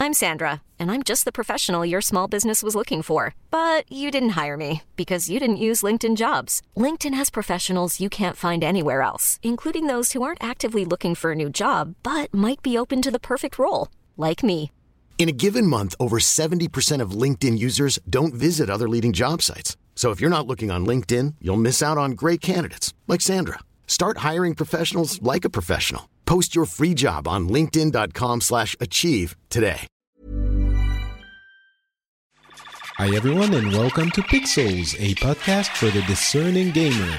I'm Sandra, and I'm just the professional your small business was looking for. But you didn't hire me because you didn't use LinkedIn Jobs. LinkedIn has professionals you can't find anywhere else, including those who aren't actively looking for a new job, but might be open to the perfect role, like me. In a given month, over 70% of LinkedIn users don't visit other leading job sites. So if you're not looking on LinkedIn, you'll miss out on great candidates like Sandra. Start hiring professionals like a professional. Post your free job on linkedin.com/achieve today. Hi everyone and welcome to Pixels, a podcast for the discerning gamer.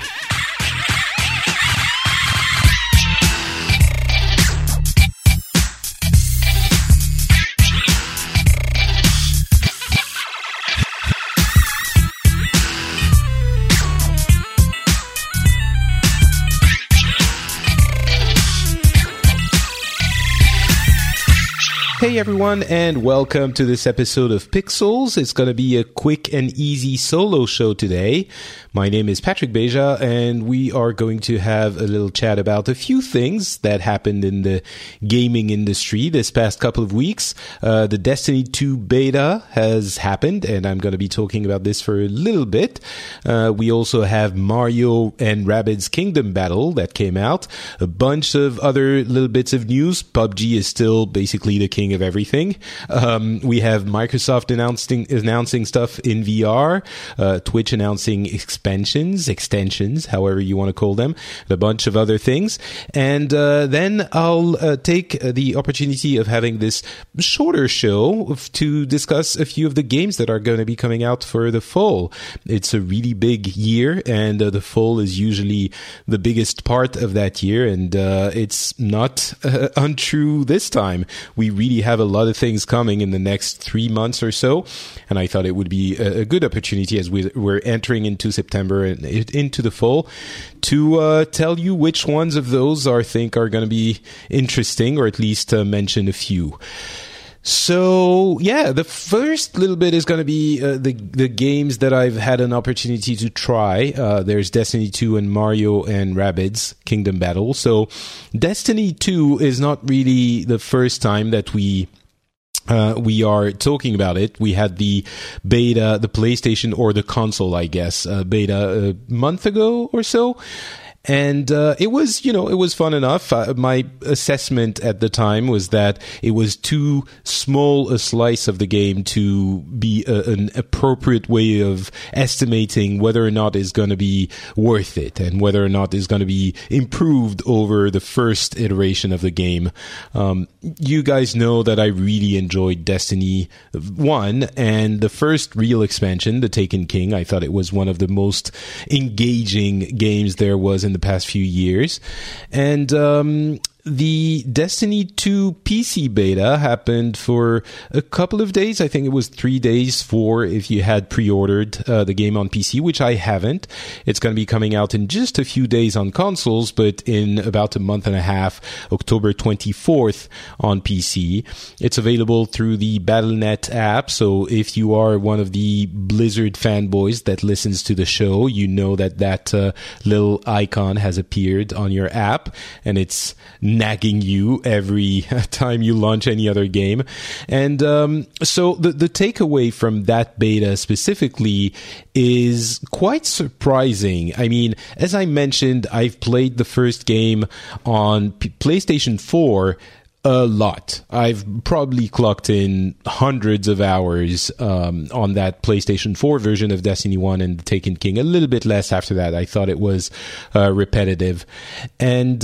Hey everyone, and welcome to this episode of Pixels. It's going to be a quick and easy solo show today. My name is Patrick Beja, and we are going to have a little chat about a few things that happened in the gaming industry this past couple of weeks. The Destiny 2 beta has happened, and I'm going to be talking about this for a little bit. We also have Mario and Rabbids Kingdom Battle that came out. A bunch of other little bits of news. PUBG is still basically the king of everything. We have Microsoft announcing stuff in VR, Twitch announcing extensions, however you want to call them, and a bunch of other things. And then I'll take the opportunity of having this shorter show to discuss a few of the games that are going to be coming out for the fall. It's a really big year, and the fall is usually the biggest part of that year, and it's not untrue this time. We really have a lot of things coming in the next 3 months or so, and I thought it would be a good opportunity as we're entering into September and into the fall to tell you which ones of those I think are going to be interesting, or at least mention a few. So, yeah, the first little bit is going to be the games that I've had an opportunity to try. There's Destiny 2 and Mario and Rabbids Kingdom Battle. So, Destiny 2 is not really the first time that we are talking about it. We had the beta, the PlayStation or the console, I guess, beta a month ago or so. And it was fun enough. My assessment at the time was that it was too small a slice of the game to be an appropriate way of estimating whether or not it's going to be worth it and whether or not it's going to be improved over the first iteration of the game. You guys know that I really enjoyed Destiny 1 and the first real expansion, The Taken King. I thought it was one of the most engaging games there was in the past few years. And the Destiny 2 PC beta happened for a couple of days. I think it was 3 days for if you had pre-ordered the game on PC, which I haven't. It's going to be coming out in just a few days on consoles, but in about a month and a half, October 24th on PC. It's available through the Battle.net app, so if you are one of the Blizzard fanboys that listens to the show, you know that little icon has appeared on your app, and it's nagging you every time you launch any other game. And so the takeaway from that beta specifically is quite surprising. I mean, as I mentioned, I've played the first game on PlayStation 4 a lot. I've probably clocked in hundreds of hours on that PlayStation 4 version of Destiny 1 and The Taken King. A little bit less after that. I thought it was repetitive. And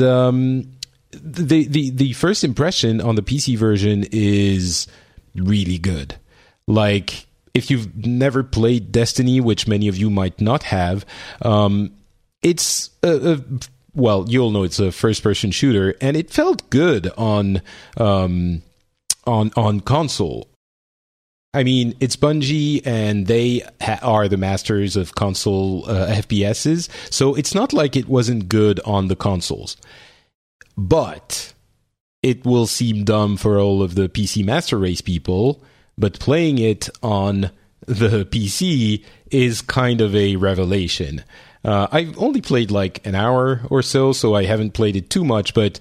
the first impression on the PC version is really good. Like, if you've never played Destiny, which many of you might not have, it's well, you'll know it's a first-person shooter, and it felt good on console. I mean, it's Bungie, and they are the masters of console FPSs, so it's not like it wasn't good on the consoles. But it will seem dumb for all of the PC Master Race people, but playing it on the PC is kind of a revelation. I've only played like an hour or so I haven't played it too much, but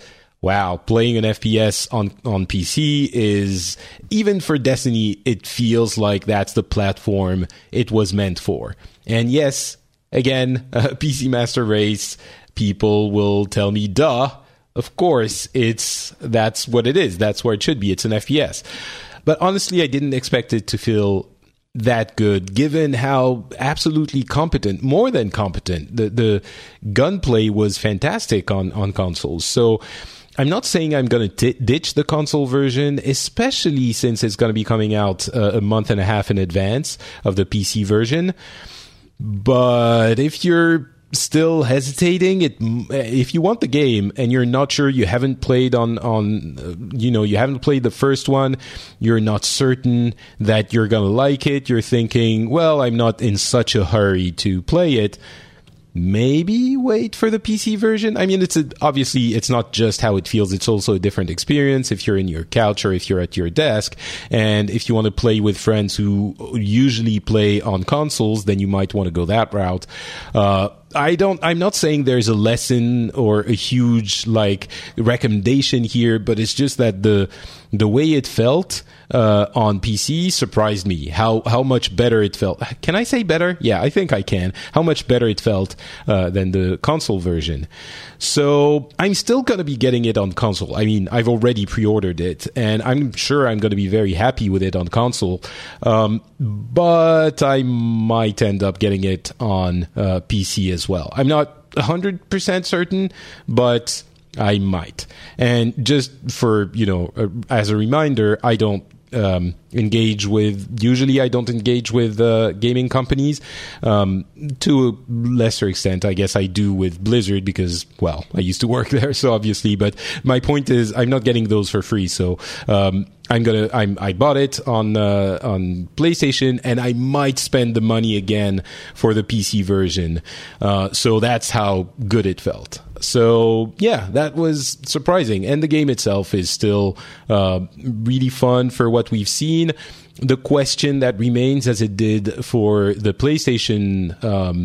wow, playing an FPS on PC is, even for Destiny, it feels like that's the platform it was meant for. And yes, again, PC Master Race, people will tell me, duh, of course, that's what it is. That's where it should be. It's an FPS. But honestly, I didn't expect it to feel that good, given how absolutely competent, more than competent, the gunplay was fantastic on consoles. So I'm not saying I'm going to ditch the console version, especially since it's going to be coming out a month and a half in advance of the PC version. But if you're still hesitating, if you want the game and you're not sure, you haven't played you haven't played the first one, you're not certain that you're gonna like it, you're thinking, well, I'm not in such a hurry to play it, maybe wait for the PC version. I mean, obviously it's not just how it feels, it's also a different experience if you're in your couch or if you're at your desk. And if you want to play with friends who usually play on consoles, then you might want to go that route. I'm not saying there's a lesson or a huge recommendation here, but it's just that the way it felt on PC surprised me. How much better it felt. Can I say better? Yeah, I think I can. How much better it felt than the console version. So I'm still going to be getting it on console. I mean, I've already pre-ordered it, and I'm sure I'm going to be very happy with it on console. But I might end up getting it on PC as well. I'm not 100% certain, but I might. And just for, as a reminder, I don't usually I don't engage with gaming companies. To a lesser extent, I guess I do with Blizzard because, well, I used to work there, so obviously. But my point is, I'm not getting those for free. So I bought it on PlayStation, and I might spend the money again for the PC version. So that's how good it felt. So yeah, that was surprising. And the game itself is still really fun for what we've seen. The question that remains, as it did for the PlayStation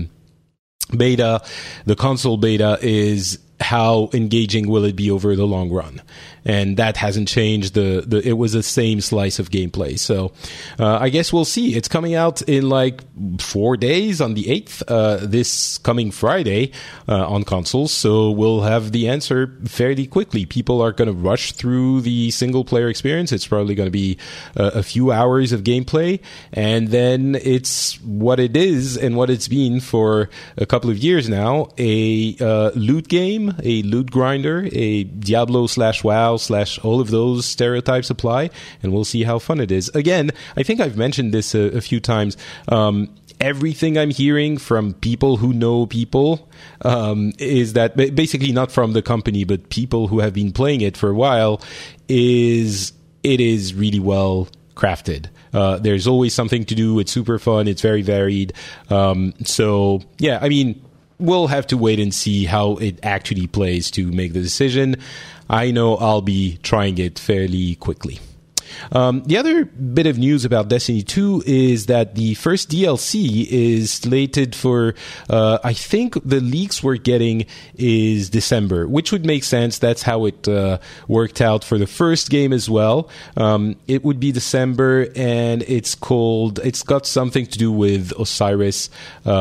beta, the console beta, is how engaging will it be over the long run? And that hasn't changed. It was the same slice of gameplay. So I guess we'll see. It's coming out in 4 days on the 8th, this coming Friday on consoles. So we'll have the answer fairly quickly. People are going to rush through the single player experience. It's probably going to be a few hours of gameplay. And then it's what it is and what it's been for a couple of years now. A loot game, a loot grinder, a Diablo/WoW/ all of those stereotypes apply, and we'll see how fun it is. Again, I think I've mentioned this a few times. Everything I'm hearing from people who know people is that, basically not from the company, but people who have been playing it for a while, it is really well crafted. There's always something to do. It's super fun. It's very varied. So yeah, I mean, we'll have to wait and see how it actually plays to make the decision. I know I'll be trying it fairly quickly. The other bit of news about Destiny 2 is that the first DLC is slated for, I think the leaks we're getting is December, which would make sense. That's how it worked out for the first game as well. It would be December, and it's got something to do with Osiris.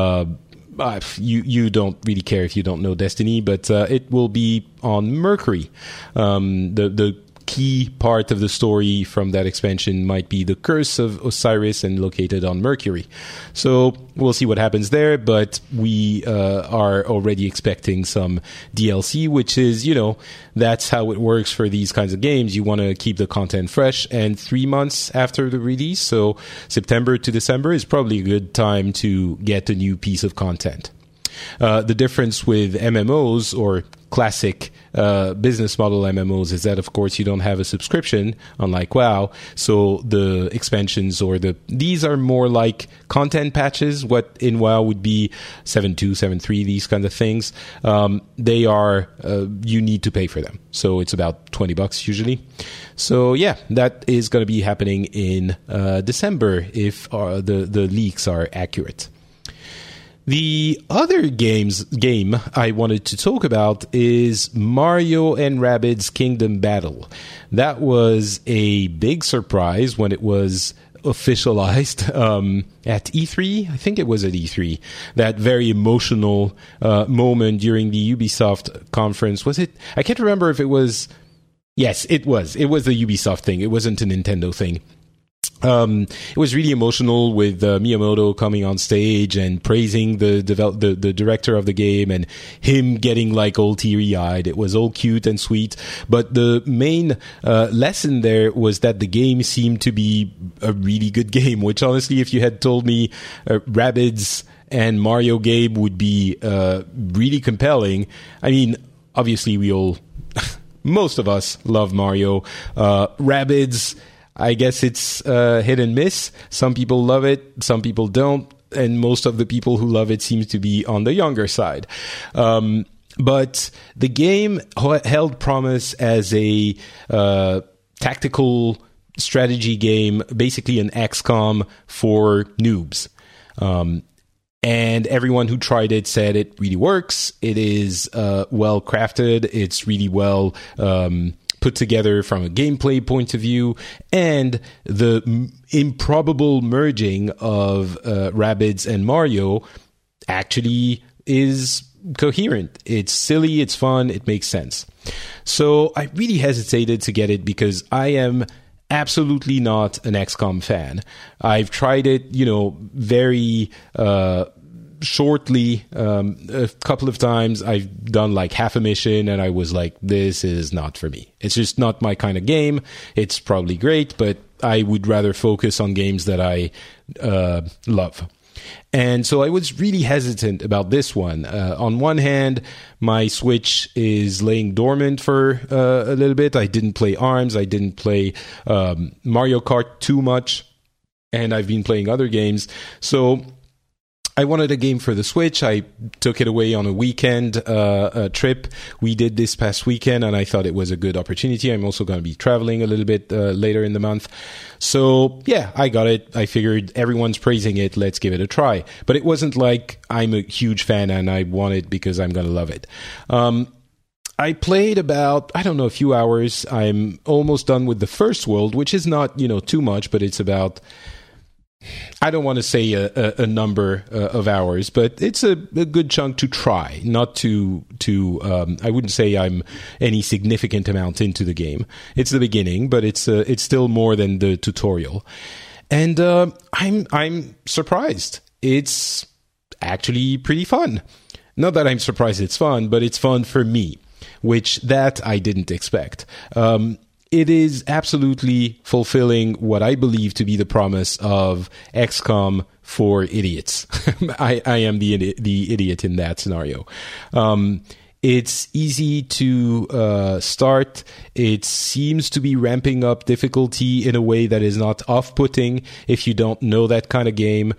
You don't really care if you don't know Destiny, but it will be on Mercury. The key part of the story from that expansion might be the Curse of Osiris, and located on Mercury. So we'll see what happens there, but we are already expecting some DLC, which is, that's how it works for these kinds of games. You want to keep the content fresh, and 3 months after the release, so September to December, is probably a good time to get a new piece of content. The difference with MMOs, or classic business model MMOs, is that, of course, you don't have a subscription, unlike WoW. So the expansions these are more like content patches. What in WoW would be 7.2, 7.3, these kind of things. They are, you need to pay for them. So it's about $20 usually. So yeah, that is going to be happening in December if the leaks are accurate. The other game I wanted to talk about is Mario and Rabbids Kingdom Battle. That was a big surprise when it was officialized at E3. I think it was at E3. That very emotional moment during the Ubisoft conference. Was it? I can't remember if it was. Yes, it was. It was the Ubisoft thing. It wasn't a Nintendo thing. It was really emotional with Miyamoto coming on stage and praising the director of the game and him getting like all teary-eyed. It was all cute and sweet, but the main lesson there was that the game seemed to be a really good game, which honestly, if you had told me Rabbids and Mario game would be really compelling, I mean, obviously we all, most of us love Mario. Rabbids, I guess it's hit and miss. Some people love it, some people don't, and most of the people who love it seems to be on the younger side. But the game held promise as a tactical strategy game, basically an XCOM for noobs. And everyone who tried it said it really works. It is well crafted. It's really well put together from a gameplay point of view, and the improbable merging of Rabbids and Mario actually is coherent. It's silly, it's fun, it makes sense. So I really hesitated to get it because I am absolutely not an XCOM fan. I've tried it, very shortly a couple of times. I've done like half a mission and I was like, this is not for me. It's just not my kind of game. It's probably great, but I would rather focus on games that I love. And so I was really hesitant about this one. On one hand, my Switch is laying dormant for a little bit. I didn't play ARMS. I didn't play Mario Kart too much. And I've been playing other games. So I wanted a game for the Switch. I took it away on a weekend trip. We did this past weekend, and I thought it was a good opportunity. I'm also going to be traveling a little bit later in the month. So, yeah, I got it. I figured everyone's praising it. Let's give it a try. But it wasn't like I'm a huge fan and I want it because I'm going to love it. I played about, a few hours. I'm almost done with the first world, which is not, too much, but it's about... I don't want to say a number of hours, but it's a good chunk to try. Not to I wouldn't say I'm any significant amount into the game. It's the beginning, but it's still more than the tutorial. And I'm surprised. It's actually pretty fun. Not that I'm surprised it's fun, but it's fun for me, which that I didn't expect. It is absolutely fulfilling what I believe to be the promise of XCOM for idiots. I am the idiot in that scenario. It's easy to start. It seems to be ramping up difficulty in a way that is not off-putting if you don't know that kind of game.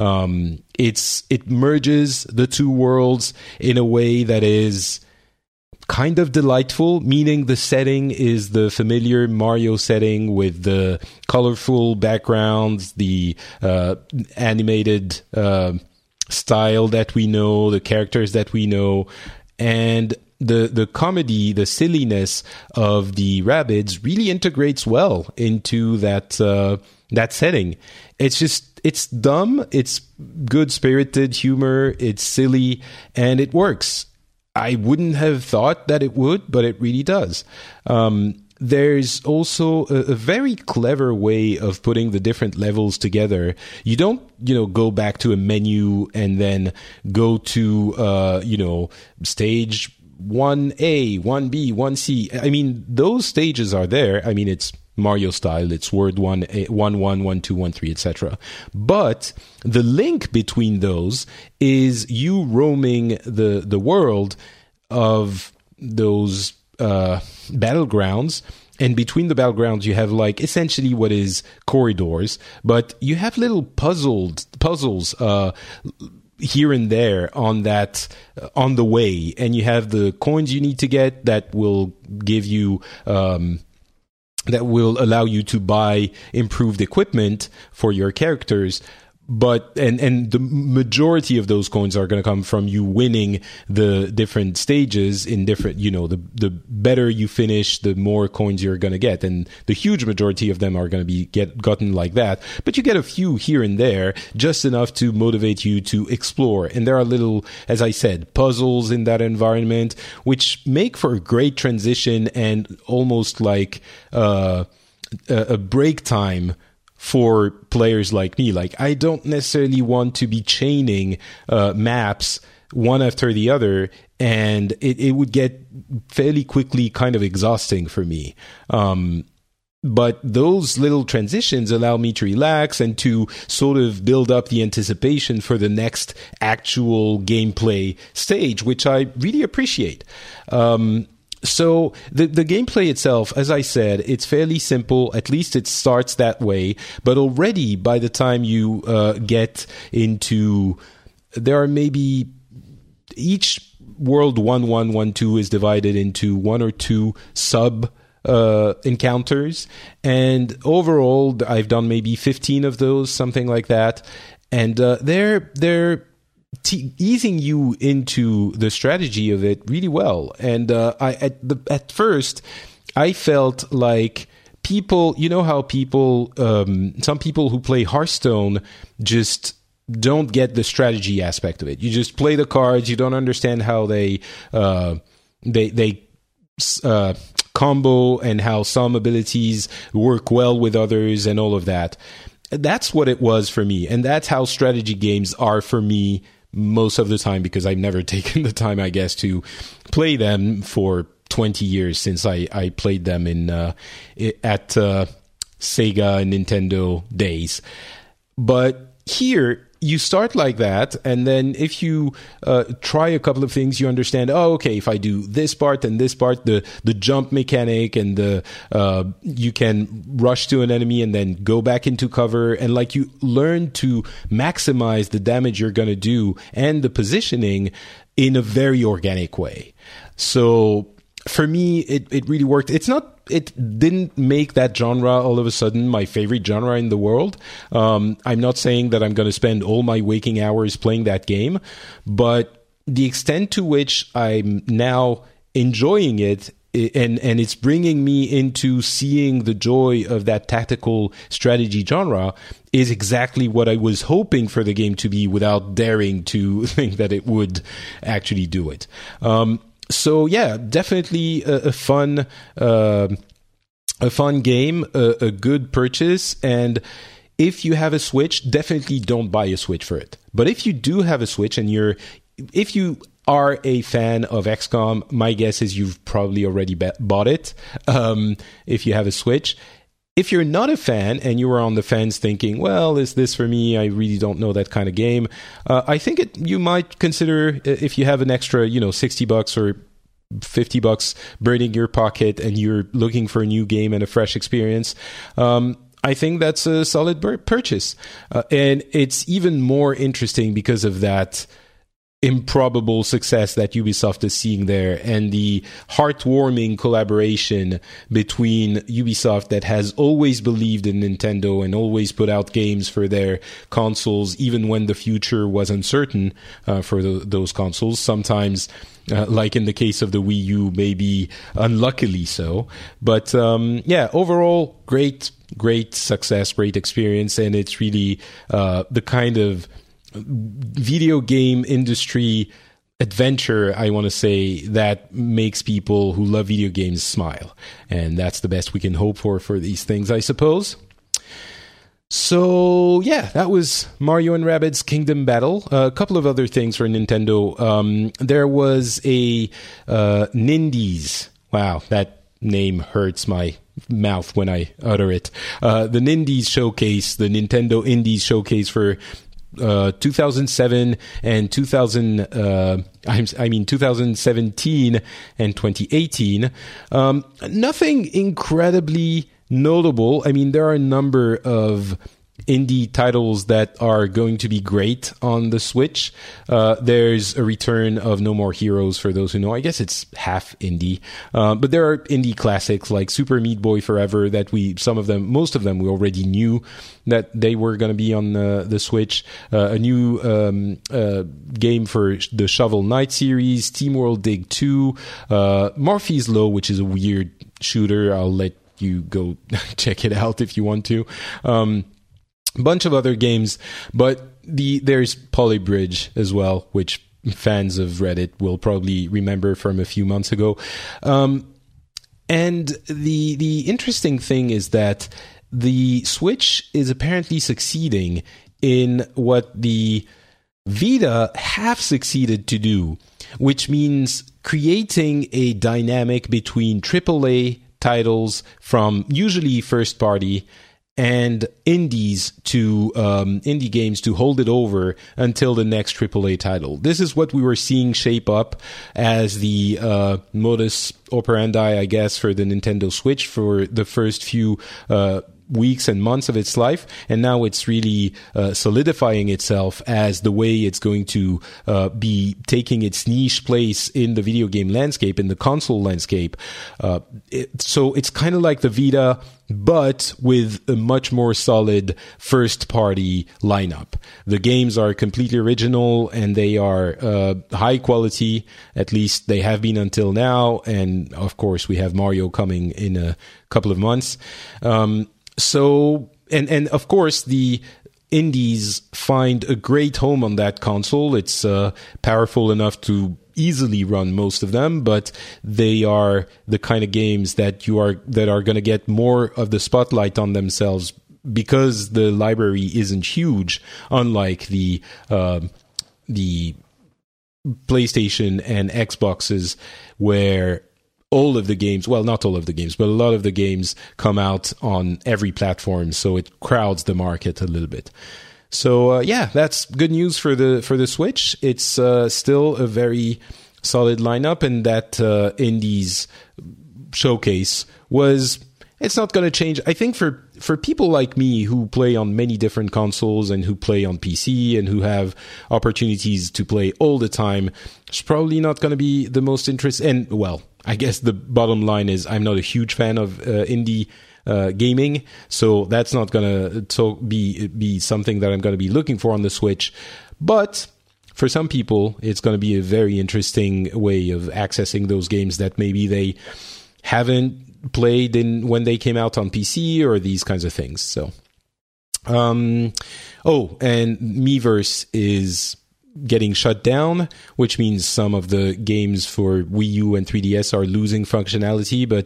It merges the two worlds in a way that is kind of delightful, meaning the setting is the familiar Mario setting with the colorful backgrounds, the animated style that we know, the characters that we know, and the comedy, the silliness of the Rabbids really integrates well into that setting. It's dumb, it's good-spirited humor, it's silly, and it works. I wouldn't have thought that it would, but it really does. There's also a very clever way of putting the different levels together. You don't, go back to a menu and then go to, stage 1A, 1B, 1C. I mean, those stages are there. I mean, it's Mario style. It's World 1, 1, 1, 2, 1, 3, etc. But the link between those is you roaming the world of those battlegrounds. And between the battlegrounds, you have like essentially what is corridors, but you have little puzzles here and there on the way, and you have the coins you need to get that will give you that will allow you to buy improved equipment for your characters. But and the majority of those coins are going to come from you winning the different stages in different, the better you finish, the more coins you're going to get, and the huge majority of them are going to be gotten like that. But you get a few here and there, just enough to motivate you to explore. And there are little, as I said, puzzles in that environment, which make for a great transition and almost like a break time for players like me. Like, I don't necessarily want to be chaining maps one after the other, and it would get fairly quickly kind of exhausting for me. But those little transitions allow me to relax and to sort of build up the anticipation for the next actual gameplay stage, which I really appreciate. So the gameplay itself, as I said, it's fairly simple. At least it starts that way. But already by the time you get into, there are maybe each world 1, 1, 1, 2 is divided into 1 or 2 sub encounters. And overall, I've done maybe 15 of those, something like that. And they're easing you into the strategy of it really well. And at first, I felt like people, how people, some people who play Hearthstone just don't get the strategy aspect of it. You just play the cards. You don't understand how they combo and how some abilities work well with others and all of that. That's what it was for me. And that's how strategy games are for me most of the time, because I've never taken the time, I guess, to play them for 20 years since I played them at Sega and Nintendo days. But here, you start like that, and then if you try a couple of things, you understand, okay, if I do this part and this part, the jump mechanic and you can rush to an enemy and then go back into cover, and like you learn to maximize the damage you're going to do and the positioning in a very organic way. So for me, it really worked. It didn't make that genre all of a sudden my favorite genre in the world. I'm not saying that I'm going to spend all my waking hours playing that game, but the extent to which I'm now enjoying it, and it's bringing me into seeing the joy of that tactical strategy genre, is exactly what I was hoping for the game to be without daring to think that it would actually do it. So yeah, definitely a fun game, a good purchase. And if you have a Switch, definitely don't buy a Switch for it. But if you do have a Switch and if you are a fan of XCOM, my guess is you've probably already bought it. If you have a Switch. If you're not a fan and you were on the fence thinking, well, is this for me? I really don't know that kind of game. I think you might consider, if you have an extra, $60 or $50 burning your pocket and you're looking for a new game and a fresh experience, I think that's a solid purchase. And it's even more interesting because of that improbable success that Ubisoft is seeing there, and the heartwarming collaboration between Ubisoft, that has always believed in Nintendo and always put out games for their consoles, even when the future was uncertain for those consoles. Sometimes, like in the case of the Wii U, maybe unluckily so. But overall, great success, great experience, and it's really the kind of video game industry adventure, I want to say, that makes people who love video games smile. And that's the best we can hope for these things, I suppose. So, yeah, that was Mario & Rabbids Kingdom Battle. A couple of other things for Nintendo. There was a Nindies. Wow, that name hurts my mouth when I utter it. The Nindies Showcase, the Nintendo Indies Showcase for 2007 and 2017 and 2018. Nothing incredibly notable. I mean, there are a number of indie titles that are going to be great on the Switch. There's a return of No More Heroes, for those who know. I guess it's half indie. But there are indie classics like Super Meat Boy Forever that most of them we already knew that they were going to be on the Switch. A new game for the Shovel Knight series, SteamWorld Dig 2, Murphy's Law, which is a weird shooter. I'll let you go check it out if you want to. Bunch of other games, but there's Polybridge as well, which fans of Reddit will probably remember from a few months ago. And the interesting thing is that the Switch is apparently succeeding in what the Vita have succeeded to do, which means creating a dynamic between AAA titles from usually first party and indie games to hold it over until the next AAA title. This is what we were seeing shape up as the modus operandi, I guess, for the Nintendo Switch for the first few weeks and months of its life, and now it's really solidifying itself as the way it's going to be taking its niche place in the video game landscape, in the console landscape. So it's kind of like the Vita, but with a much more solid first-party lineup. The games are completely original, and they are high quality, at least they have been until now, and of course we have Mario coming in a couple of months. So, and of course, the indies find a great home on that console. It's powerful enough to easily run most of them, but they are the kind of games that are going to get more of the spotlight on themselves because the library isn't huge, unlike the PlayStation and Xboxes, where all of the games, well, not all of the games, but a lot of the games come out on every platform, so it crowds the market a little bit. So yeah, that's good news for the Switch. It's still a very solid lineup, and that Indies showcase it's not going to change. I think for people like me who play on many different consoles and who play on PC and who have opportunities to play all the time, it's probably not going to be the most interesting. And well, I guess the bottom line is I'm not a huge fan of indie gaming, so that's not going to be something that I'm going to be looking for on the Switch. But for some people, it's going to be a very interesting way of accessing those games that maybe they haven't played when they came out on PC or these kinds of things. So, and Miiverse is getting shut down, which means some of the games for Wii U and 3DS are losing functionality, but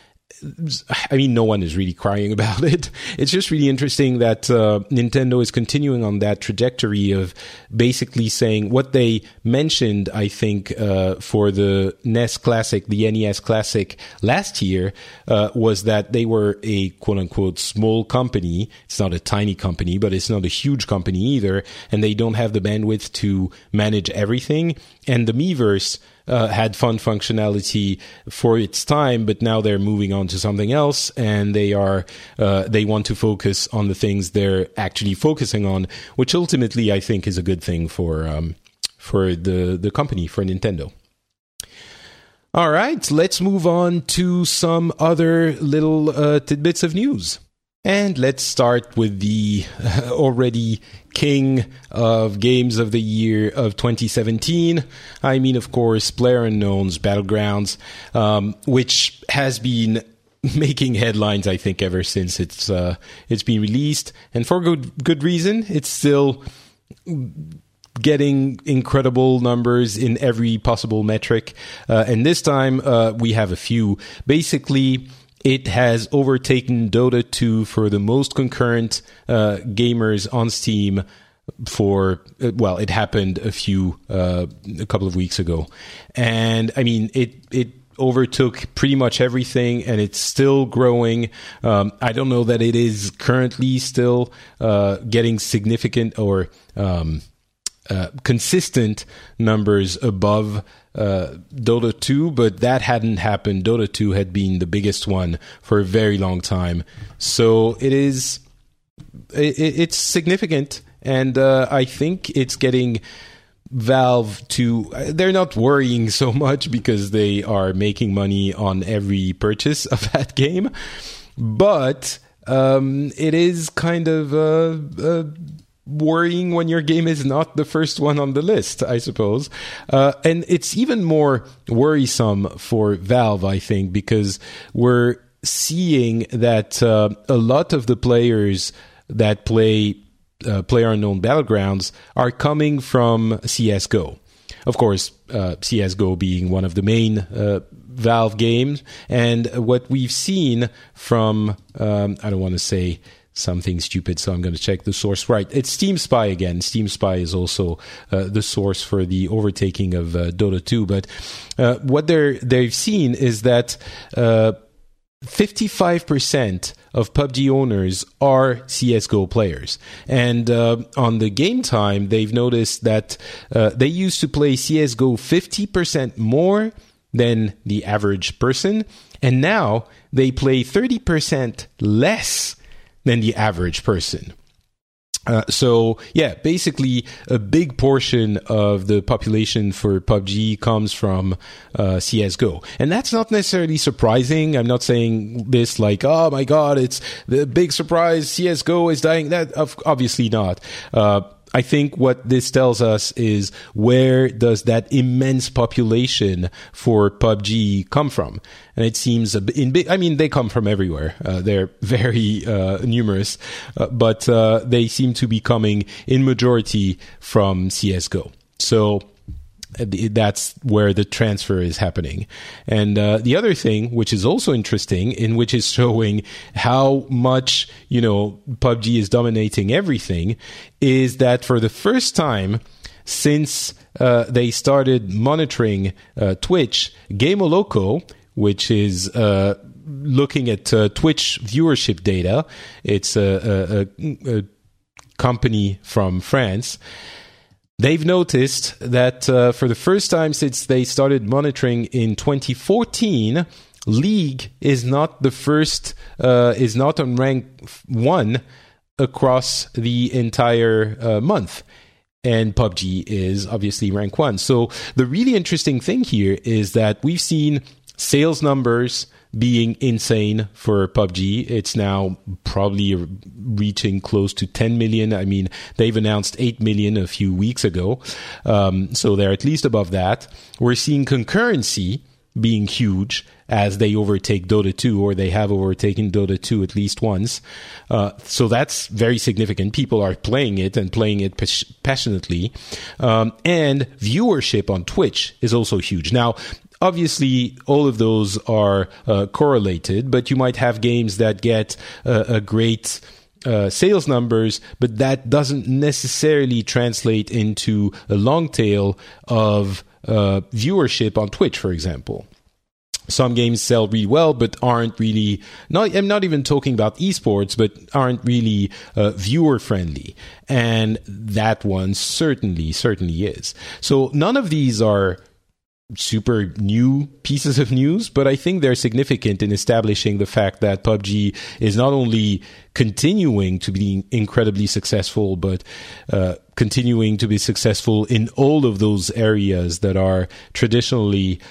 I mean, no one is really crying about it. It's just really interesting that Nintendo is continuing on that trajectory of basically saying what they mentioned, I think, for the NES Classic, the NES Classic last year, was that they were a quote-unquote small company. It's not a tiny company, but it's not a huge company either, and they don't have the bandwidth to manage everything. And the Miiverse had fun functionality for its time, but now they're moving on to something else, and they want to focus on the things they're actually focusing on, which ultimately I think is a good thing for the company, for Nintendo. All right, let's move on to some other little tidbits of news. And let's start with the already king of games of the year of 2017. I mean, of course, PlayerUnknown's Battlegrounds, which has been making headlines, I think, ever since it's been released, and for good reason. It's still getting incredible numbers in every possible metric, and this time we have a few. Basically, it has overtaken Dota 2 for the most concurrent gamers on Steam it happened a couple of weeks ago. And I mean, it overtook pretty much everything, and it's still growing. I don't know that it is currently still getting significant or consistent numbers above Dota 2, but that hadn't happened. Dota 2 had been the biggest one for a very long time. So it is it's significant, and I think it's getting Valve to, they're not worrying so much because they are making money on every purchase of that game, but it is kind of worrying when your game is not the first one on the list, I suppose. And it's even more worrisome for Valve, I think, because we're seeing that a lot of the players that play PlayerUnknown Battlegrounds are coming from CSGO. Of course, CSGO being one of the main Valve games. And what we've seen from, I don't want to say something stupid, so I'm going to check the source. Right, it's Steam Spy again. Steam Spy is also the source for the overtaking of Dota 2. But what they've seen is that 55% of PUBG owners are CSGO players. And on the game time, they've noticed that they used to play CSGO 50% more than the average person. And now they play 30% less than the average person. So, yeah, basically a big portion of the population for PUBG comes from CSGO. And that's not necessarily surprising. I'm not saying this like, oh my God, it's the big surprise, CSGO is dying. That obviously not. I think what this tells us is, where does that immense population for PUBG come from? And it seems they come from everywhere. They're very numerous, but they seem to be coming in majority from CSGO. So that's where the transfer is happening. And the other thing, which is also interesting, in which is showing how much, PUBG is dominating everything, is that for the first time since they started monitoring Twitch, GameOloco, which is looking at Twitch viewership data, it's a company from France. They've noticed that for the first time since they started monitoring in 2014, League is not the first, is not on rank 1 across the entire month. And PUBG is obviously rank 1. So the really interesting thing here is that we've seen sales numbers being insane for PUBG. It's now probably reaching close to 10 million. I mean, they've announced 8 million a few weeks ago. So they're at least above that. We're seeing concurrency being huge as they overtake Dota 2, or they have overtaken Dota 2 at least once. So that's very significant. People are playing it and playing it passionately. And viewership on Twitch is also huge. Now, obviously, all of those are correlated, but you might have games that get a great sales numbers, but that doesn't necessarily translate into a long tail of viewership on Twitch, for example. Some games sell really well, but aren't really, I'm not even talking about esports, but aren't really viewer friendly. And that one certainly is. So none of these are super new pieces of news, but I think they're significant in establishing the fact that PUBG is not only continuing to be incredibly successful, but continuing to be successful in all of those areas that are traditionally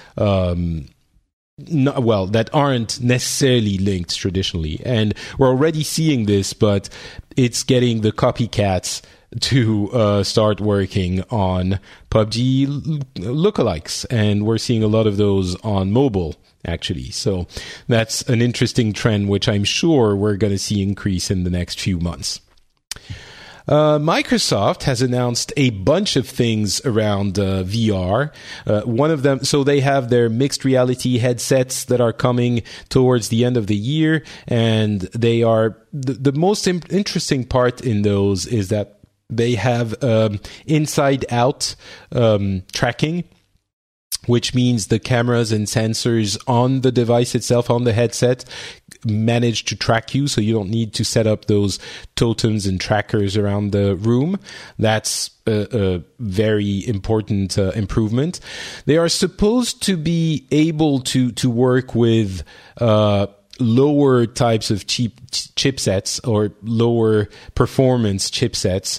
that aren't necessarily linked traditionally. And we're already seeing this, but it's getting the copycats to start working on PUBG lookalikes, and we're seeing a lot of those on mobile, actually. So that's an interesting trend, which I'm sure we're going to see increase in the next few months. Microsoft has announced a bunch of things around VR. One of them, so they have their mixed reality headsets that are coming towards the end of the year, and they are the most interesting part in those is that they have inside-out tracking, which means the cameras and sensors on the device itself, on the headset, manage to track you, so you don't need to set up those totems and trackers around the room. That's a very important improvement. They are supposed to be able to work with lower types of cheap chipsets or lower performance chipsets.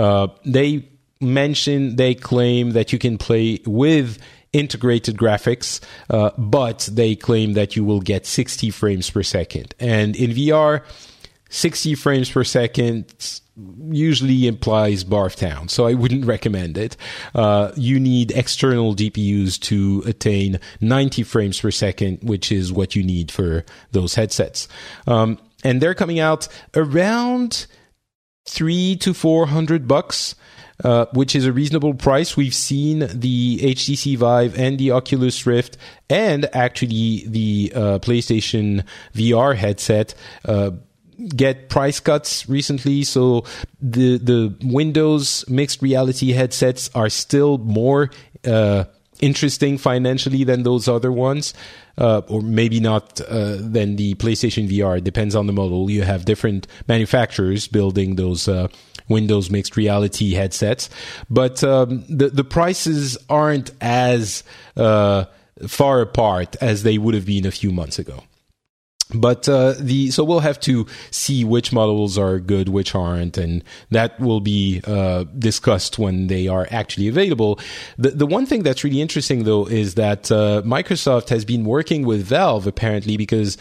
They claim that you can play with integrated graphics, but they claim that you will get 60 frames per second. And in VR, 60 frames per second usually implies barf town, so I wouldn't recommend it. You need external GPUs to attain 90 frames per second, which is what you need for those headsets. And they're coming out around $300 to $400, which is a reasonable price. We've seen the HTC Vive and the Oculus Rift and actually the PlayStation VR headset get price cuts recently, so the Windows mixed reality headsets are still more interesting financially than those other ones, or maybe not than the PlayStation VR. It depends on the model. You have different manufacturers building those Windows mixed reality headsets, but the prices aren't as far apart as they would have been a few months ago. But so we'll have to see which models are good, which aren't, and that will be discussed when they are actually available. The one thing that's really interesting, though, is that Microsoft has been working with Valve apparently, because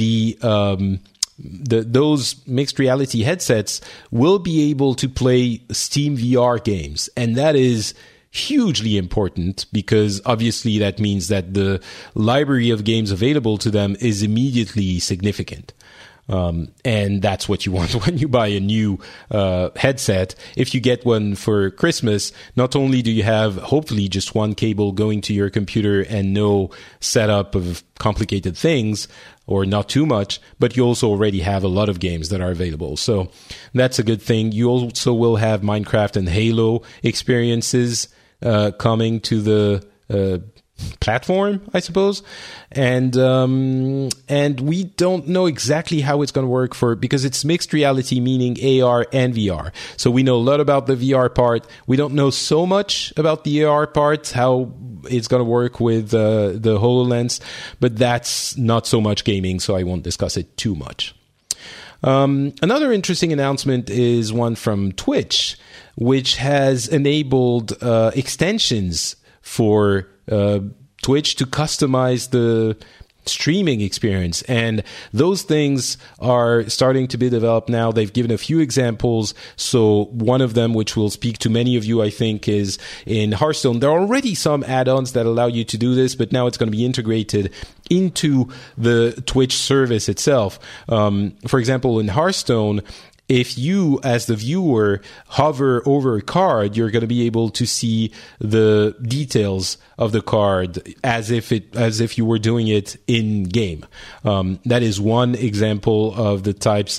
those mixed reality headsets will be able to play Steam VR games, and that is hugely important, because obviously that means that the library of games available to them is immediately significant. And that's what you want when you buy a new headset. If you get one for Christmas, not only do you have hopefully just one cable going to your computer and no setup of complicated things, or not too much, but you also already have a lot of games that are available. So that's a good thing. You also will have Minecraft and Halo experiences coming to the platform, I suppose, and we don't know exactly how it's going to work because it's mixed reality, meaning AR and VR. So we know a lot about the VR part. We don't know so much about the AR part, how it's going to work with the HoloLens, but that's not so much gaming, so I won't discuss it too much. Another interesting announcement is one from Twitch, which has enabled extensions for Twitch to customize the streaming experience, and those things are starting to be developed now. They've given a few examples. So one of them, which will speak to many of you, I think, is in Hearthstone. There are already some add-ons that allow you to do this, but now it's going to be integrated into the Twitch service itself. For example, in Hearthstone, if you, as the viewer, hover over a card, you're going to be able to see the details of the card as if you were doing it in game. That is one example of the types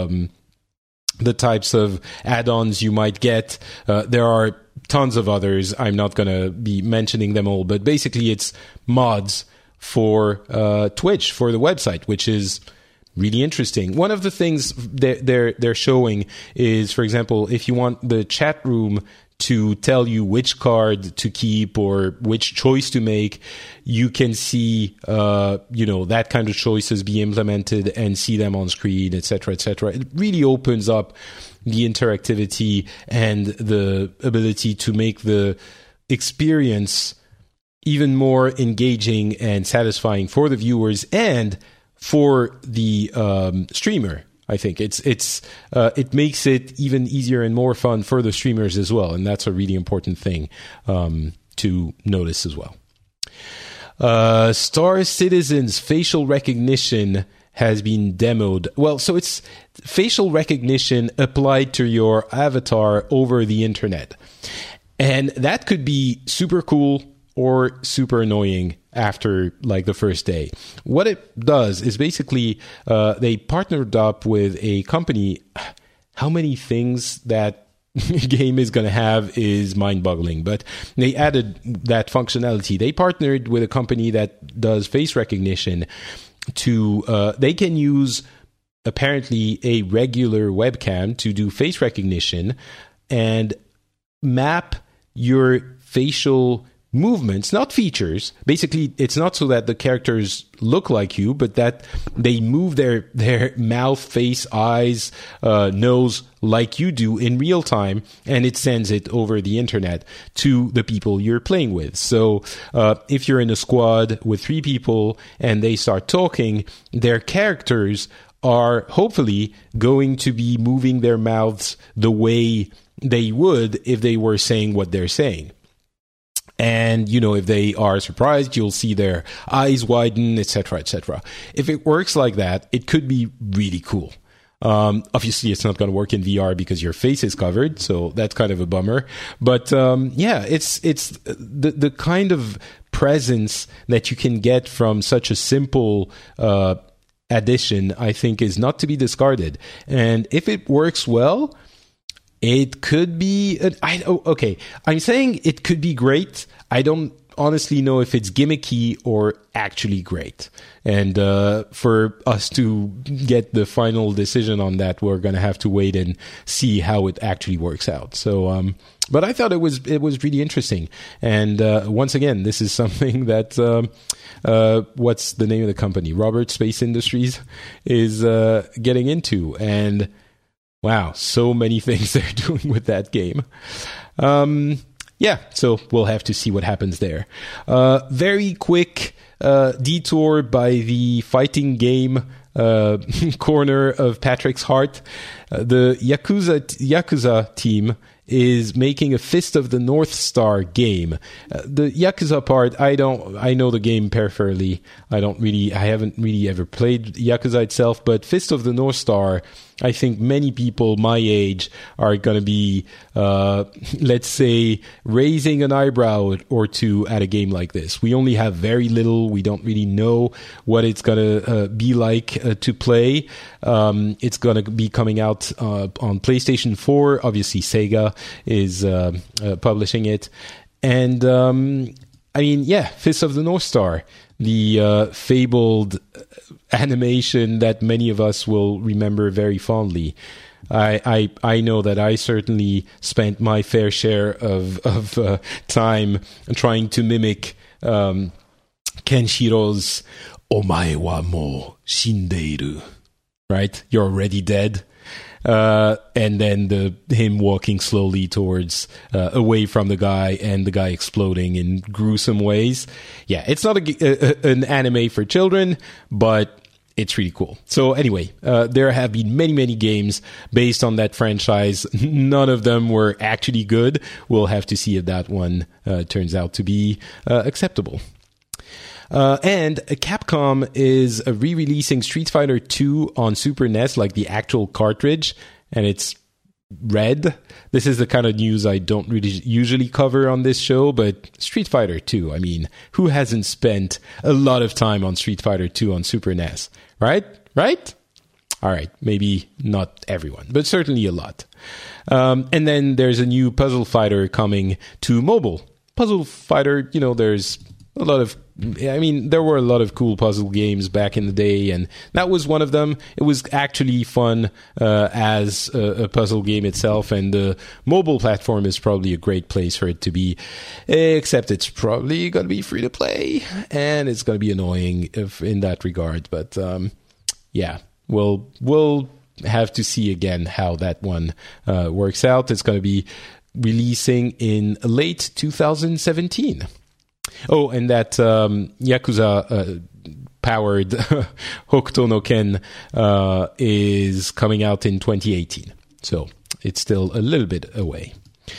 of add-ons you might get. There are tons of others. I'm not going to be mentioning them all, but basically it's mods for Twitch, for the website, which is really interesting. One of the things they're showing is, for example, if you want the chat room to tell you which card to keep or which choice to make, you can see, that kind of choices be implemented and see them on screen, etc., etc. It really opens up the interactivity and the ability to make the experience even more engaging and satisfying for the viewers and for the streamer. I think it makes it even easier and more fun for the streamers as well, and that's a really important thing to notice as well. Star Citizen's facial recognition has been demoed. Well, so it's facial recognition applied to your avatar over the internet, and that could be super cool or super annoying after like the first day. What it does is basically they partnered up with a company. How many things that game is going to have is mind-boggling, but they added that functionality. They partnered with a company that does face recognition to they can use apparently a regular webcam to do face recognition and map your facial movements, not features. Basically, it's not so that the characters look like you, but that they move their mouth, face, eyes, nose like you do in real time, and it sends it over the internet to the people you're playing with. So if you're in a squad with 3 people and they start talking, their characters are hopefully going to be moving their mouths the way they would if they were saying what they're saying. And, if they are surprised, you'll see their eyes widen, etc., etc. If it works like that, it could be really cool. Obviously, it's not going to work in VR because your face is covered, so that's kind of a bummer. But it's the kind of presence that you can get from such a simple addition, I think, is not to be discarded. And if it works well, it could be... I'm saying it could be great. I don't honestly know if it's gimmicky or actually great. And for us to get the final decision on that, we're going to have to wait and see how it actually works out. So, but I thought it was really interesting. And once again, this is something that... what's the name of the company? Roberts Space Industries is getting into. And... wow, so many things they're doing with that game. So we'll have to see what happens there. Very quick detour by the fighting game corner of Patrick's heart. The Yakuza team is making a Fist of the North Star game. The Yakuza part, I know the game peripherally. I haven't really ever played Yakuza itself, but Fist of the North Star, I think many people my age are going to be, let's say, raising an eyebrow or two at a game like this. We only have very little. We don't really know what it's going to be like to play. It's going to be coming out on PlayStation 4. Obviously, Sega is publishing it. And, Fist of the North Star, the fabled animation that many of us will remember very fondly. I know that I certainly spent my fair share of time trying to mimic Kenshiro's "Omae wa mo shindeiru," right? You're already dead. And then him walking slowly towards away from the guy, and the guy exploding in gruesome ways. Yeah, it's not an anime for children, but it's really cool. So anyway, there have been many games based on that franchise. None of them were actually good. We'll have to see if that one turns out to be acceptable. And Capcom is re-releasing Street Fighter 2 on Super NES, like the actual cartridge, and it's red. This is the kind of news I don't really usually cover on this show, but Street Fighter 2, I mean, who hasn't spent a lot of time on Street Fighter 2 on Super NES, right? All right, maybe not everyone, but certainly a lot. And then there's a new Puzzle Fighter coming to mobile. Puzzle Fighter, there's a lot of... there were a lot of cool puzzle games back in the day, and that was one of them. It was actually fun as a puzzle game itself, and the mobile platform is probably a great place for it to be, except it's probably going to be free to play, and it's going to be annoying in that regard. But we'll have to see again how that one works out. It's going to be releasing in late 2017. Oh, and that Yakuza powered Hokuto no Ken is coming out in 2018. So it's still a little bit away.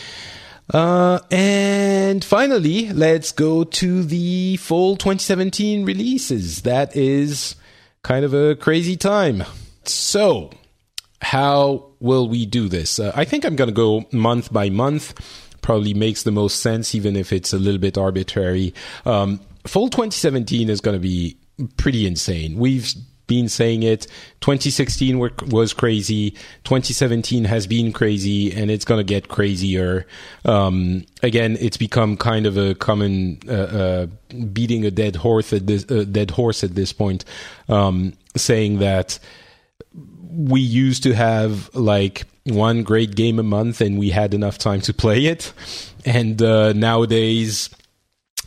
And finally, let's go to the fall 2017 releases. That is kind of a crazy time. So how will we do this? I think I'm going to go month by month. Probably makes the most sense, even if it's a little bit arbitrary. Fall 2017 is going to be pretty insane. We've been saying it. 2016 was crazy. 2017 has been crazy, and it's going to get crazier. Again, it's become kind of a common beating a dead horse at this point, saying that we used to have like one great game a month and we had enough time to play it, and nowadays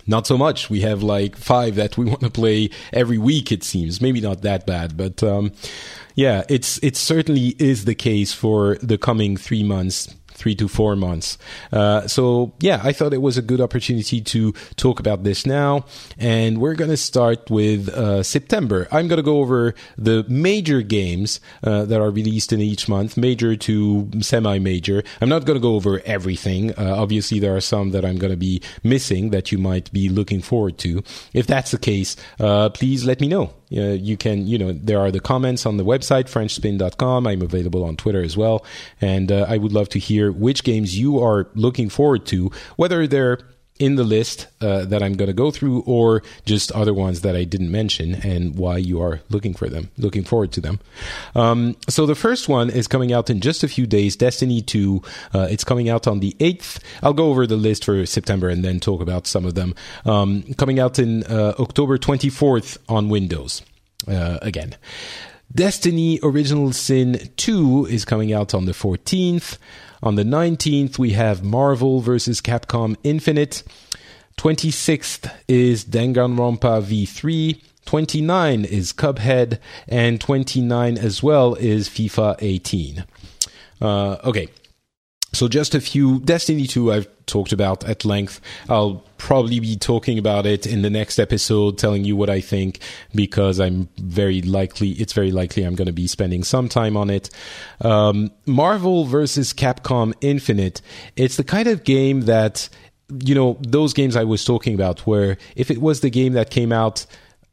not so much. We have like 5 that we want to play every week, it seems. Maybe not that bad, but yeah, it certainly is the case for the coming 3 to 4 months. So yeah, I thought it was a good opportunity to talk about this now. And we're going to start with September. I'm going to go over the major games that are released in each month, major to semi-major. I'm not going to go over everything. Obviously, there are some that I'm going to be missing that you might be looking forward to. If that's the case, please let me know. You can, there are the comments on the website, FrenchSpin.com. I'm available on Twitter as well. And I would love to hear which games you are looking forward to, whether they're in the list that I'm going to go through or just other ones that I didn't mention and why you are looking forward to them. So the first one is coming out in just a few days, Destiny 2. It's coming out on the 8th. I'll go over the list for September and then talk about some of them. Coming out in October 24th on Windows again. Destiny Original Sin 2 is coming out on the 14th. On the 19th, we have Marvel vs. Capcom Infinite. 26th is Danganronpa V3. 29 is Cuphead. And 29 as well is FIFA 18. Okay. So just a few. Destiny 2 I've talked about at length. I'll probably be talking about it in the next episode, telling you what I think, because it's very likely I'm going to be spending some time on it. Marvel vs. Capcom Infinite. It's the kind of game that, those games I was talking about, where if it was the game that came out,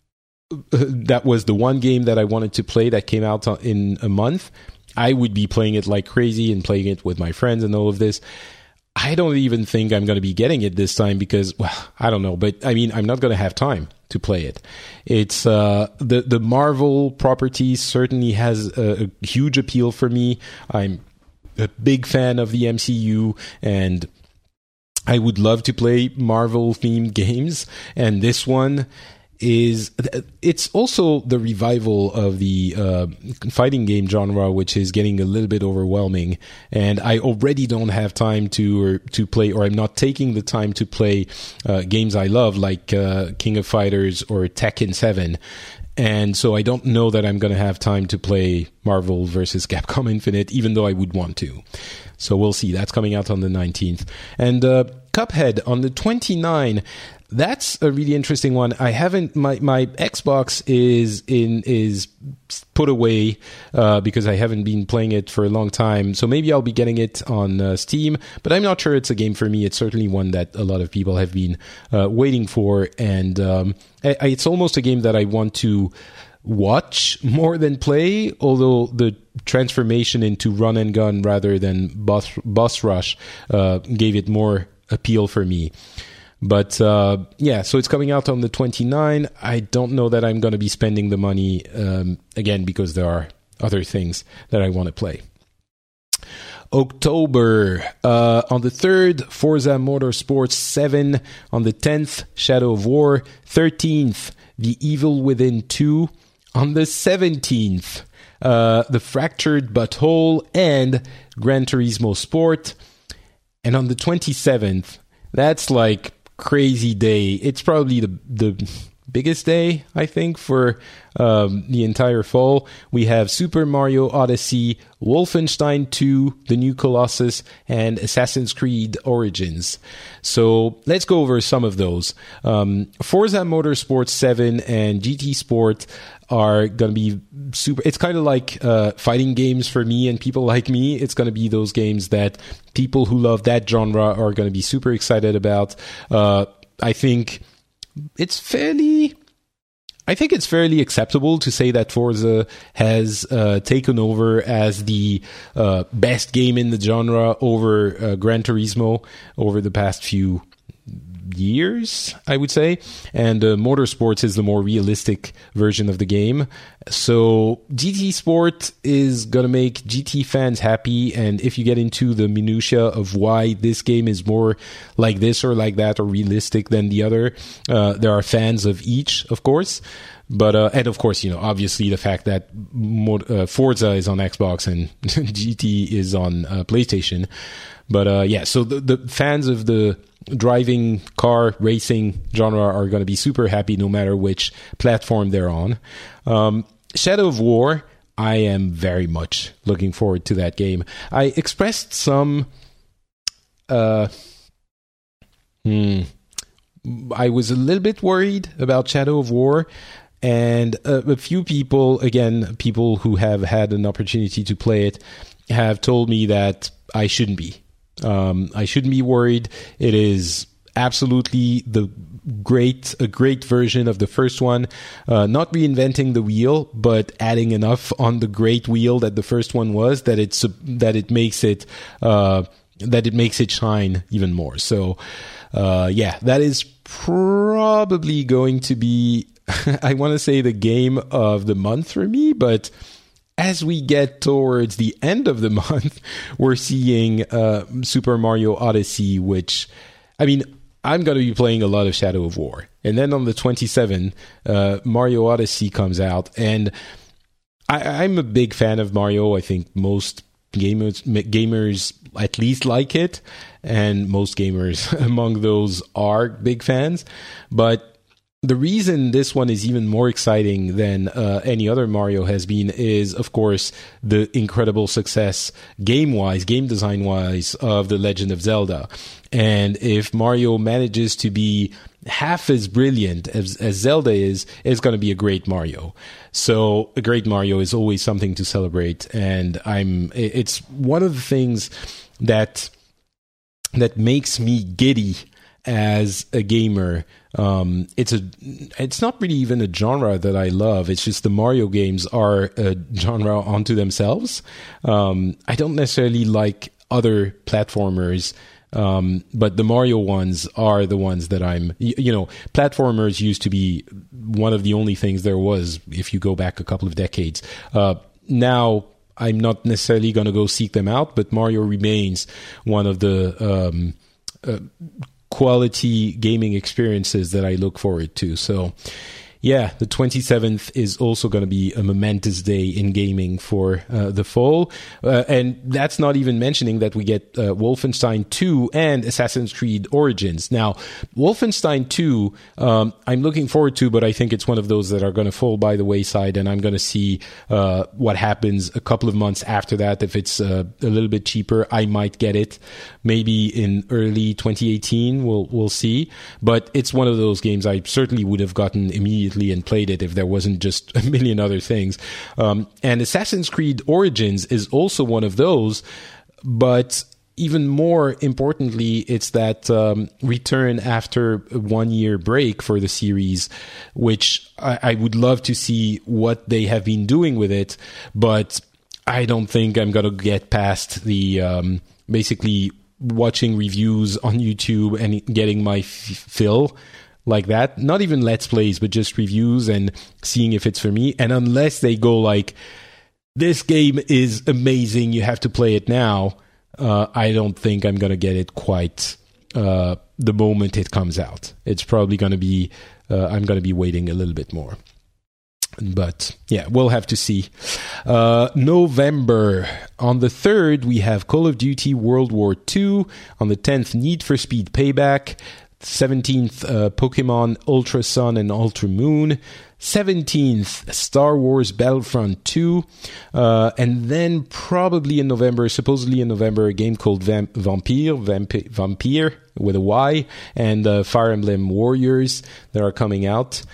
that was the one game that I wanted to play that came out in a month, I would be playing it like crazy and playing it with my friends and all of this. I don't even think I'm going to be getting it this time because, well, I don't know. But, I mean, I'm not going to have time to play it. It's the Marvel property certainly has a huge appeal for me. I'm a big fan of the MCU, and I would love to play Marvel-themed games. And this one it's also the revival of the fighting game genre, which is getting a little bit overwhelming, and I already don't have time to play, or I'm not taking the time to play games I love, like King of Fighters or Tekken 7. And so I don't know that I'm going to have time to play Marvel vs. Capcom Infinite, even though I would want to. So we'll see. That's coming out on the 19th. And Cuphead on the 29th. That's a really interesting one. I haven't, my Xbox is put away because I haven't been playing it for a long time. So maybe I'll be getting it on Steam, but I'm not sure it's a game for me. It's certainly one that a lot of people have been waiting for, and it's almost a game that I want to watch more than play, although the transformation into run and gun rather than boss rush gave it more appeal for me. But yeah, so it's coming out on the 29th. I don't know that I'm going to be spending the money again, because there are other things that I want to play. October, on the 3rd, Forza Motorsport 7. On the 10th, Shadow of War. 13th, The Evil Within 2. On the 17th, The Fractured But Whole and Gran Turismo Sport. And on the 27th, that's like crazy day. It's probably the biggest day, I think, for the entire fall. We have Super Mario Odyssey, Wolfenstein 2, The New Colossus, and Assassin's Creed Origins. So let's go over some of those. Forza Motorsport 7 and GT Sport are going to be super. It's kind of like fighting games for me and people like me. It's going to be those games that people who love that genre are going to be super excited about. I think it's fairly acceptable to say that Forza has taken over as the best game in the genre over Gran Turismo over the past few years, I would say. And Motorsports is the more realistic version of the game. So GT Sport is going to make GT fans happy, and if you get into the minutiae of why this game is more like this or like that or realistic than the other, there are fans of each, of course. But and of course, obviously the fact that Forza is on Xbox and GT is on PlayStation. But yeah, so the fans of the driving car racing genre are going to be super happy no matter which platform they're on. Shadow of War, I am very much looking forward to that game. I expressed some I was a little bit worried about Shadow of War, and a few people, again, people who have had an opportunity to play it, have told me that I shouldn't be. I shouldn't be worried. It is absolutely a great version of the first one, not reinventing the wheel, but adding enough on the great wheel that the first one was, that it makes it shine even more. So, yeah, that is probably going to be, I want to say, the game of the month for me, but as we get towards the end of the month, we're seeing Super Mario Odyssey, which, I mean, I'm going to be playing a lot of Shadow of War. And then on the 27th, Mario Odyssey comes out. And I'm a big fan of Mario. I think most gamers at least like it. And most gamers among those are big fans. But the reason this one is even more exciting than any other Mario has been is, of course, the incredible success game design-wise of The Legend of Zelda. And if Mario manages to be half as brilliant as Zelda is, it's going to be a great Mario. So a great Mario is always something to celebrate. And it's one of the things that makes me giddy as a gamer. It's not really even a genre that I love. It's just the Mario games are a genre unto themselves. I don't necessarily like other platformers, but the Mario ones are the ones that platformers used to be one of the only things there was if you go back a couple of decades. Now I'm not necessarily going to go seek them out, but Mario remains one of the quality gaming experiences that I look forward to. So yeah, the 27th is also going to be a momentous day in gaming for the fall. And that's not even mentioning that we get Wolfenstein 2 and Assassin's Creed Origins. Now, Wolfenstein 2, I'm looking forward to, but I think it's one of those that are going to fall by the wayside, and I'm going to see what happens a couple of months after that. If it's a little bit cheaper, I might get it. Maybe in early 2018, we'll see. But it's one of those games I certainly would have gotten immediately and played it if there wasn't just a million other things. And Assassin's Creed Origins is also one of those, but even more importantly, it's that return after a 1-year break for the series, which I would love to see what they have been doing with it, but I don't think I'm going to get past the basically watching reviews on YouTube and getting my fill like that. Not even Let's Plays, but just reviews and seeing if it's for me. And unless they go like, this game is amazing, you have to play it now, I don't think I'm going to get it quite the moment it comes out. It's probably going to be, I'm going to be waiting a little bit more. But yeah, we'll have to see. November. On the 3rd, we have Call of Duty World War II. On the 10th, Need for Speed Payback. 17th, Pokemon Ultra Sun and Ultra Moon. 17th, Star Wars Battlefront 2. And then probably in November, supposedly in November, a game called Vampire with a Y, and Fire Emblem Warriors that are coming out.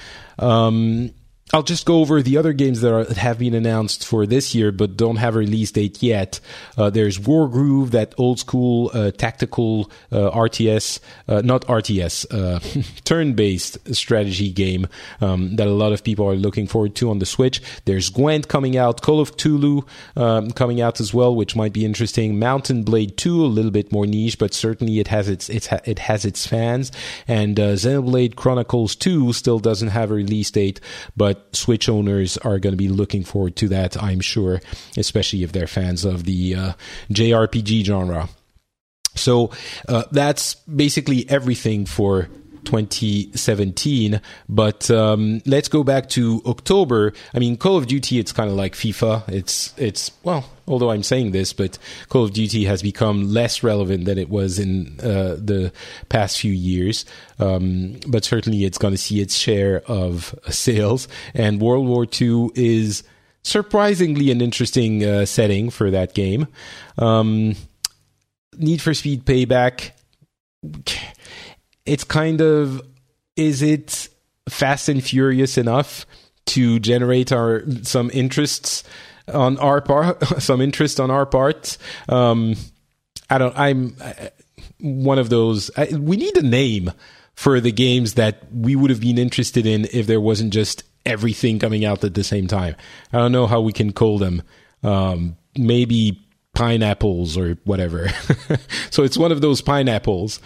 I'll just go over the other games that have been announced for this year but don't have a release date yet. There's Wargroove, that old school tactical RTS, not RTS, turn-based strategy game that a lot of people are looking forward to on the Switch. There's Gwent coming out, Call of Cthulhu coming out as well, which might be interesting. Mountain Blade 2, a little bit more niche, but certainly it has its fans. And Xenoblade Chronicles 2 still doesn't have a release date, but but Switch owners are going to be looking forward to that, I'm sure, especially if they're fans of the JRPG genre. So that's basically everything for 2017, but let's go back to October. I mean, Call of Duty, it's kind of like FIFA. It's well, although I'm saying this, but Call of Duty has become less relevant than it was in the past few years. But certainly it's going to see its share of sales. And World War II is surprisingly an interesting setting for that game. Need for Speed Payback, it's kind of, is it Fast and Furious enough to generate some interest on our part? I'm one of those. We need a name for the games that we would have been interested in if there wasn't just everything coming out at the same time. I don't know how we can call them. Maybe pineapples or whatever. So it's one of those pineapples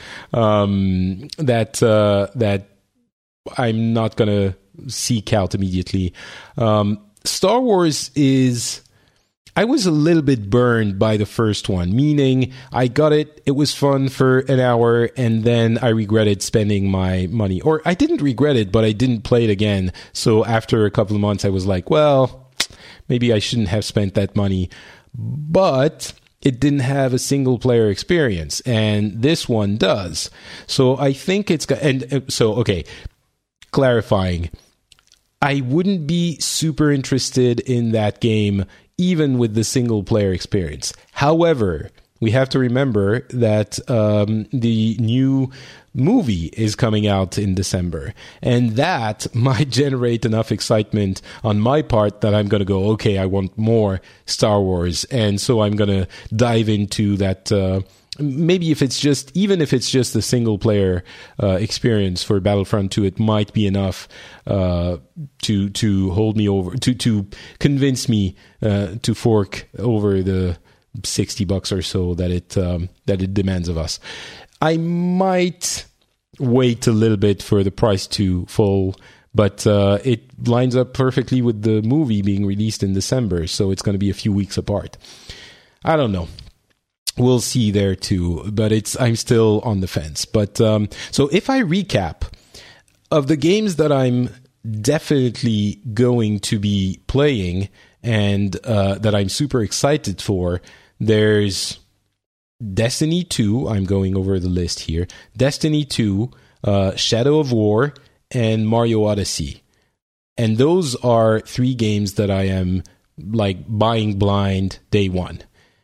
that I'm not gonna seek out immediately. Star Wars is, I was a little bit burned by the first one, meaning I got it was fun for an hour, and then I regretted spending my money. Or I didn't regret it, but I didn't play it again. So after a couple of months I was like, well, maybe I shouldn't have spent that money. But it didn't have a single player experience, and this one does. So I think it's got, and so, okay, clarifying, I wouldn't be super interested in that game even with the single player experience. However, we have to remember that the new movie is coming out in December, and that might generate enough excitement on my part that I'm going to go, okay, I want more Star Wars, and so I'm going to dive into that. Maybe even if it's just a single player experience for Battlefront 2, it might be enough to hold me over, to convince me to fork over the $60 or so that it demands of us. I might wait a little bit for the price to fall, but it lines up perfectly with the movie being released in December, so it's going to be a few weeks apart. I don't know. We'll see there too, but I'm still on the fence. But so if I recap of the games that I'm definitely going to be playing and that I'm super excited for, there's Destiny 2, I'm going over the list here. Destiny 2, Shadow of War, and Mario Odyssey. And those are 3 games that I am like buying blind day one.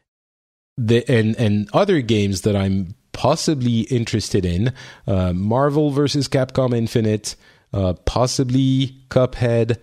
And other games that I'm possibly interested in, Marvel vs. Capcom Infinite, possibly Cuphead,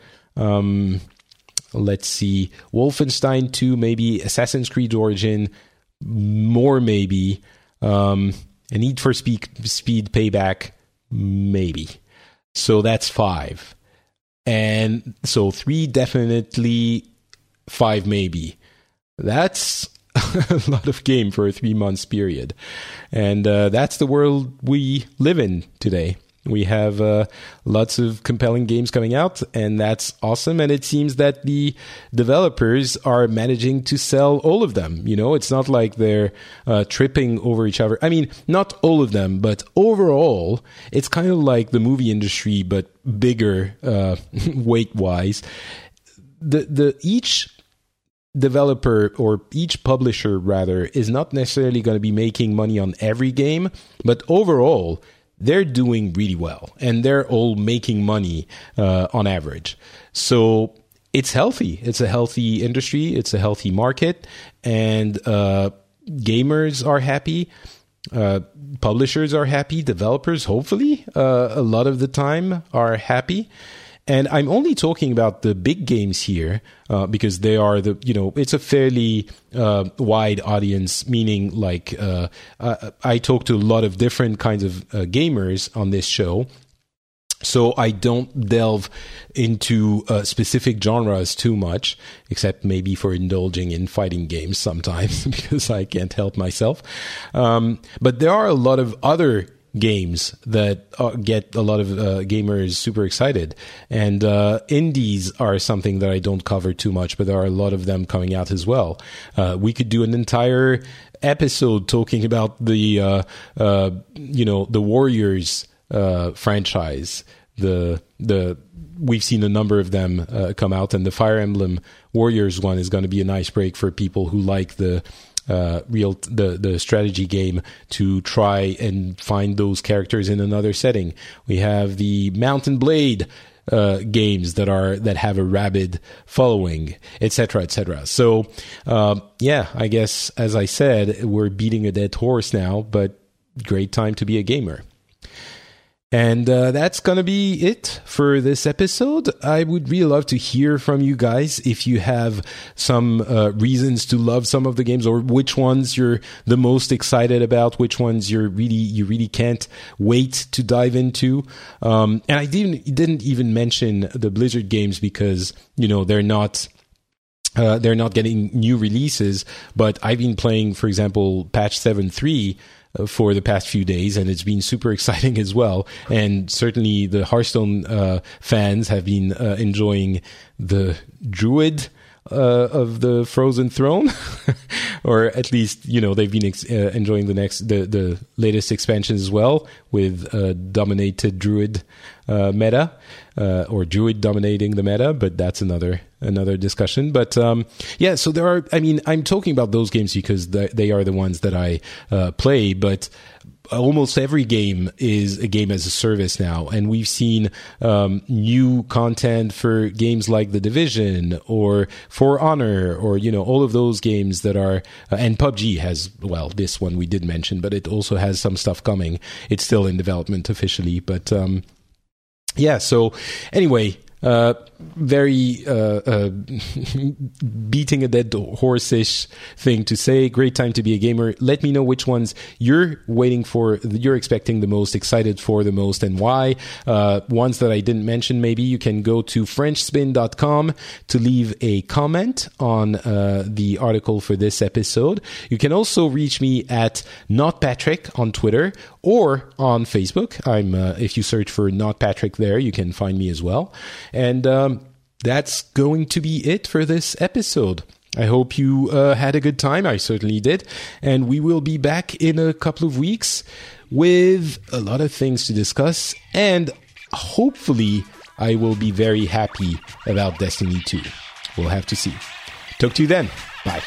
let's see, Wolfenstein 2, maybe Assassin's Creed Origin, more maybe, a Need for Speed Payback, maybe. So that's 5. And so 3 definitely, 5 maybe. That's a lot of game for a 3 months period. And that's the world we live in today. We have lots of compelling games coming out, and that's awesome. And it seems that the developers are managing to sell all of them. You know, it's not like they're tripping over each other. I mean, not all of them, but overall, it's kind of like the movie industry, but bigger weight-wise. Each developer, or each publisher rather, is not necessarily going to be making money on every game, but overall, they're doing really well, and they're all making money on average. So it's healthy. It's a healthy industry. It's a healthy market, and gamers are happy. Publishers are happy. Developers, hopefully, a lot of the time are happy. And I'm only talking about the big games here because they are it's a fairly wide audience, meaning like I talk to a lot of different kinds of gamers on this show. So I don't delve into specific genres too much, except maybe for indulging in fighting games sometimes because I can't help myself. But there are a lot of other games that get a lot of gamers super excited. And indies are something that I don't cover too much, but there are a lot of them coming out as well. We could do an entire episode talking about the Warriors franchise. We've seen a number of them come out, and the Fire Emblem Warriors one is going to be a nice break for people who like the strategy game to try and find those characters in another setting. We have the Mountain Blade games that have a rabid following, etc., etc. So, I guess, as I said, we're beating a dead horse now, but great time to be a gamer. And that's going to be it for this episode. I would really love to hear from you guys if you have some reasons to love some of the games, or which ones you're the most excited about, which ones you really can't wait to dive into. And I didn't even mention the Blizzard games because, they're not getting new releases, but I've been playing, for example, patch 7.3 for the past few days, and it's been super exciting as well. And certainly the Hearthstone fans have been enjoying the Druid of the Frozen Throne, or at least they've been enjoying the latest expansions as well, with dominated Druid meta, or Druid dominating the meta, but that's another discussion. But so there are, I'm talking about those games because they are the ones that I play, but almost every game is a game as a service now, and we've seen new content for games like The Division or For Honor, or all of those games that are and PUBG has, well, this one we did mention, but it also has some stuff coming. It's still in development officially, but so anyway, very beating a dead horse-ish thing to say. Great time to be a gamer. Let me know which ones you're waiting for, you're expecting the most, excited for the most, and why. Ones that I didn't mention, maybe you can go to frenchspin.com to leave a comment on the article for this episode. You can also reach me at NotPatrick on Twitter or on Facebook. I'm if you search for NotPatrick there, you can find me as well. And that's going to be it for this episode. I hope you had a good time. I certainly did. And we will be back in a couple of weeks with a lot of things to discuss. And hopefully, I will be very happy about Destiny 2. We'll have to see. Talk to you then. Bye.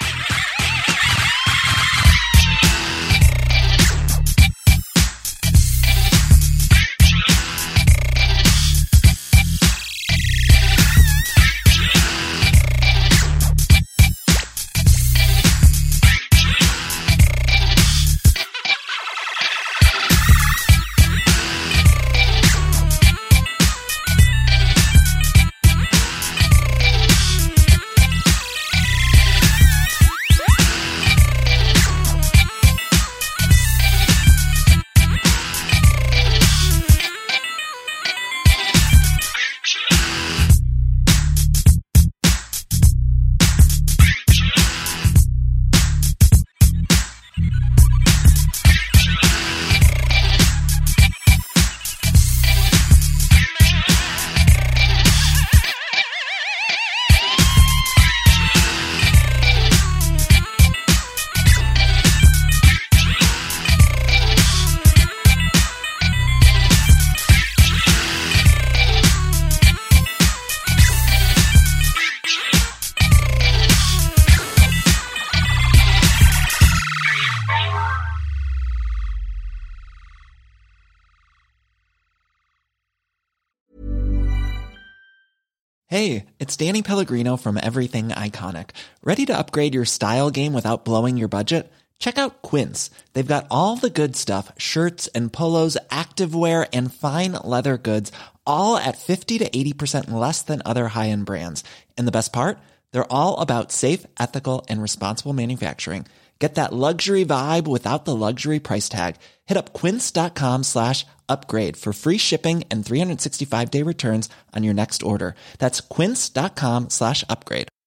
Hey, it's Danny Pellegrino from Everything Iconic. Ready to upgrade your style game without blowing your budget? Check out Quince. They've got all the good stuff, shirts and polos, activewear, and fine leather goods, all at 50 to 80% less than other high-end brands. And the best part? They're all about safe, ethical, and responsible manufacturing. Get that luxury vibe without the luxury price tag. Hit up quince.com/upgrade for free shipping and 365-day returns on your next order. That's quince.com/upgrade.